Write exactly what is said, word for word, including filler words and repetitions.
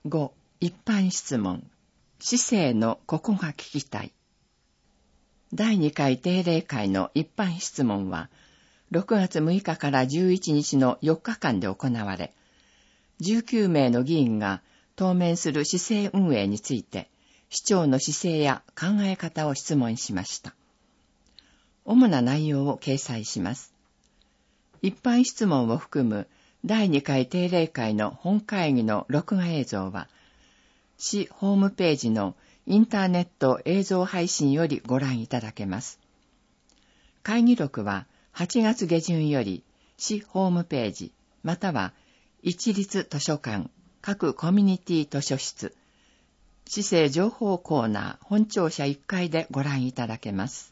ご. 一般質問。市政のここが聞きたい。だいにかい定例会の一般質問は、ろくがつむいかからじゅういちにちのよっかかんで行われ、じゅうきゅうめいの議員が当面する市政運営について、市長の姿勢や考え方を質問しました。主な内容を掲載します。一般質問を含むだいにかい定例会の本会議の録画映像は、市ホームページのインターネット映像配信よりご覧いただけます。会議録ははちがつげじゅんより市ホームページ、または一律図書館、各コミュニティ図書室、市政情報コーナー本庁舎いっかいでご覧いただけます。